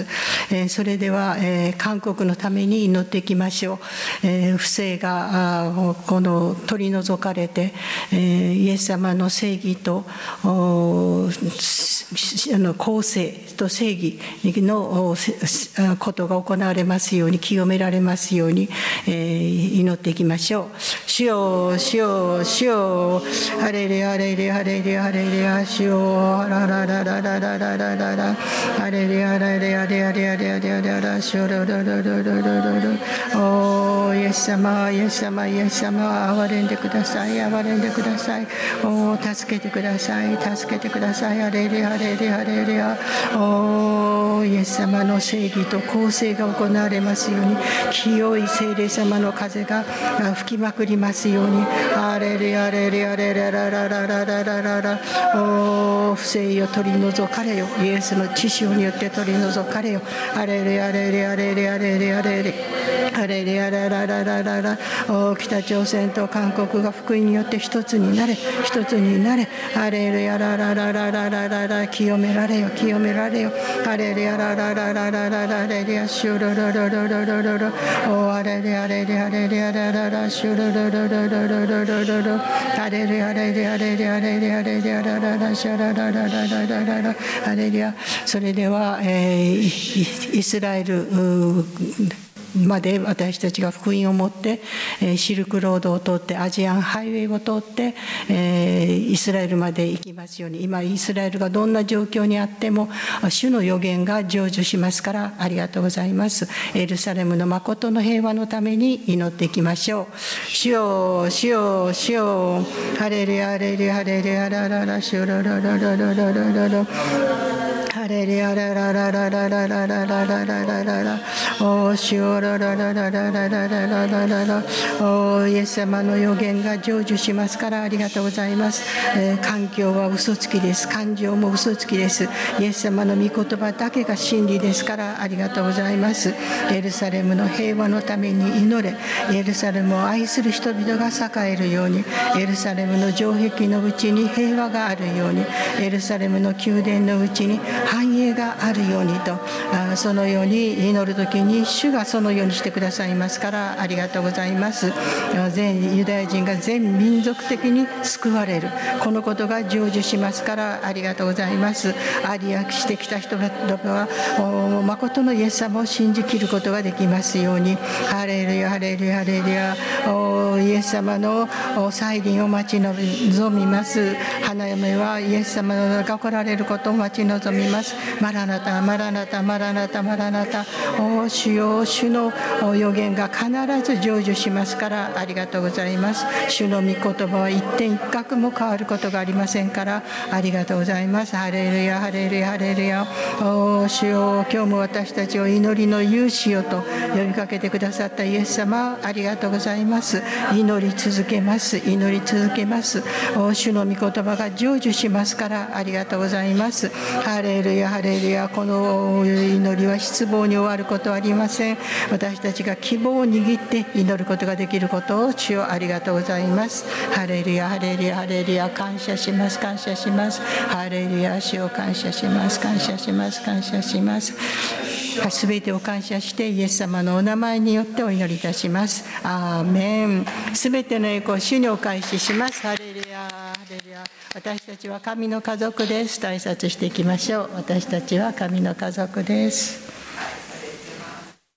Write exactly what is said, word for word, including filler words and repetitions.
。それでは韓国のために祈っていきましょう。不正がこの取り除かれて、イエス様の正義と公正と正義のことが行われますように、清められますように祈っていきましょう。主よ、主よ、主よ、ハレルヤ、ハレルヤ、ハレルヤ、ハレルヤ、主よ、ハララララララララララ、ハレルヤ、ハレルヤ、ハレルヤ、ハレルヤ、ハレルヤ、ハレルヤ、主よ、ラララララララ、おイエス様、イエス様、イエス様、憐れんでください、憐れんでください、お助けてください、助けてください、ハレルヤ、ハレルヤ、ハレルヤ、おイエス様の正義と公正が行われますように、清い聖霊様の風が吹きまくりますように、ハレルヤ、ハレルヤ、ハレルヤ、ララララララララ、お不正を取り除かれよ、イエスの血潮によって取り除かれよ、ハレルヤ、ハレルヤ、ハレルヤ、ハレルヤ、ハレルヤ、ハレルヤ、ララララララ、お北朝鮮と韓国が福音によって一つになれ、一つになれ、ハレルヤ、ララララララララ、清められよ、清められよ、ハレルヤ、ラララララララ、ハレルヤ、シュルルルルルルルル、おハレルヤ、ハレルヤ、ハレルヤ、ラララ、シュルルルルルルルルルル、ハレルヤ、ハレルヤ、ハレルヤ、ハレルヤ、ハレルヤ、ラララ、シャララララララララ、ハレルヤ。それでは、えー、イスラエルまで私たちが福音を持ってシルクロードを通ってアジアンハイウェイを通ってイスラエルまで行きますように、今イスラエルがどんな状況にあっても主の予言が成就しますから、ありがとうございます。エルサレムの誠の平和のために祈っていきましょう。主よ、主よ、主よ、ハレルヤ、ハレルヤ、ハレルヤ、ラララ、シュラララララララララ、ハレルヤ、ラララララララララララララ、お主よ、ララララララララララララ、おイエス様の予言が成就しますから、ありがとうございます。えー、環境は嘘つきです、感情も嘘つきです。イエス様の御言葉だけが真理ですから、ありがとうございます。エルサレムの平和のために祈れ、エルサレムを愛する人々が栄えるように、エルサレムの城壁のうちに平和があるように、エルサレムの宮殿のうちに繁栄があるようにと、そのように祈るときに主がそのようにしてくださいますから、ありがとうございます。全ユダヤ人が全民族的に救われる、このことが成就しますから、ありがとうございます。ありやしてきた人々は誠のイエス様を信じきることができますように、ハレルヤ、ハレルヤ、ハレルヤ、イエス様の再臨を待ち望みます。花嫁はイエス様が来られることを待ち望みます。マラナタ、マラナタ、マラナタ、マラナタ、お主よ、主の予言が必ず成就しますから、ありがとうございます。主の御言葉は一点一角も変わることがありませんから、ありがとうございます。ハレルヤ、ハレルヤ、ハレルヤ、お主よ、今日も私たちを祈りの勇士よと呼びかけてくださったイエス様、ありがとうございます。祈り続けます、祈り続けます。お主の御言葉が成就しますから、ありがとうございます。ハレルヤ、ハレルヤ、この祈りは失望に終わることはありません。私たちが希望を握って祈ることができることを主よ、ありがとうございます。ハレルヤ、ハレルヤ、ハレルヤ、感謝します、感謝します。ハレルヤ、主を感謝します、感謝します、感謝します。すべてを感謝してイエス様のお名前によってお祈りいたします。アーメン。すべての栄光を主にお返しします。ハレルヤ、ハレルヤ。私たちは神の家族です。挨拶していきましょう。私たちは神の家族です。